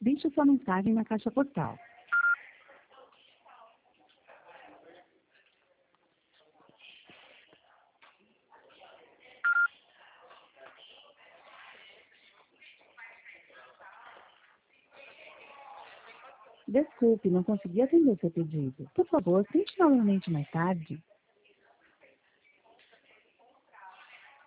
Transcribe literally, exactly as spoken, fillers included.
Deixe sua mensagem na caixa postal. Desculpe, não consegui atender seu pedido. Por favor, tente novamente mais tarde.